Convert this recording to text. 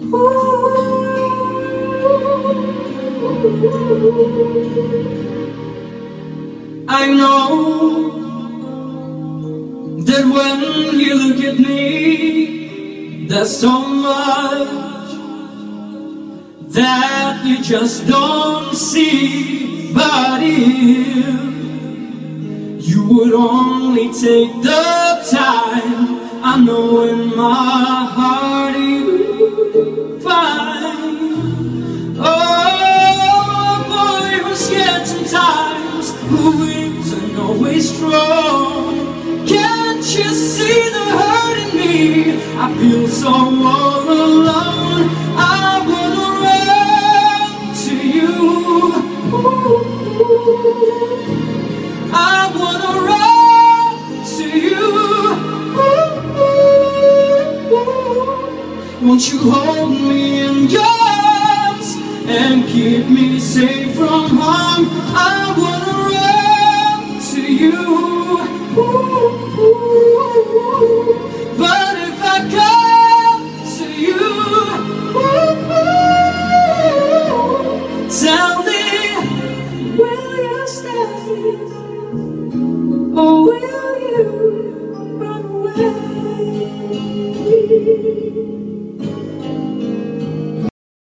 I know that when you look at me, there's so much that you just don't see. But if you would only take the time, I know in my heart you'd find a boy who's scared sometimes, who isn't always strong. Can't you see the hurt in me? I feel so all alone. I wanna run to you. I wanna run to you. Won't you hold me in your arms and keep me safe from harm? I wanna run to you.